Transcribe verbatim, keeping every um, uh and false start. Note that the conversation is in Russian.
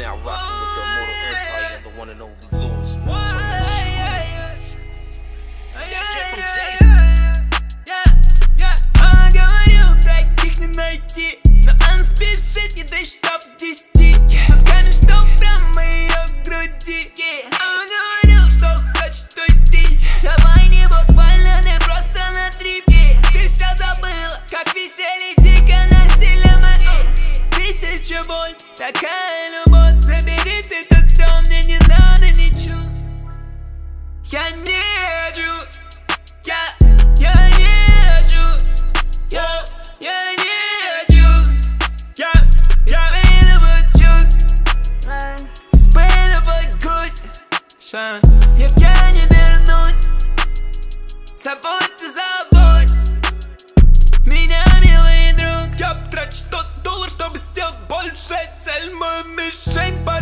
now rocking with the Immortal Empire and the one and only Luz. Он говорил, таких не найти, но он спешит, не досчитав десяти. Скажешь, что прямо ее груди. Он говорил, что хочет уйти. Давай не буквально, не просто на трипе. Ты все забыла, как веселье дико на стиле моей. Тысяча боль, такая любовь. Забери ты тут все, мне не надо ничего. Я не хочу, я, я не хочу, я, я не хочу, я, я испытываю чувств, испытываю грусть. Я, я не вернусь, забудь ты, забудь меня, милый друг. Я потрачу тот доллар, чтобы сделать больше. Цель мою мишень.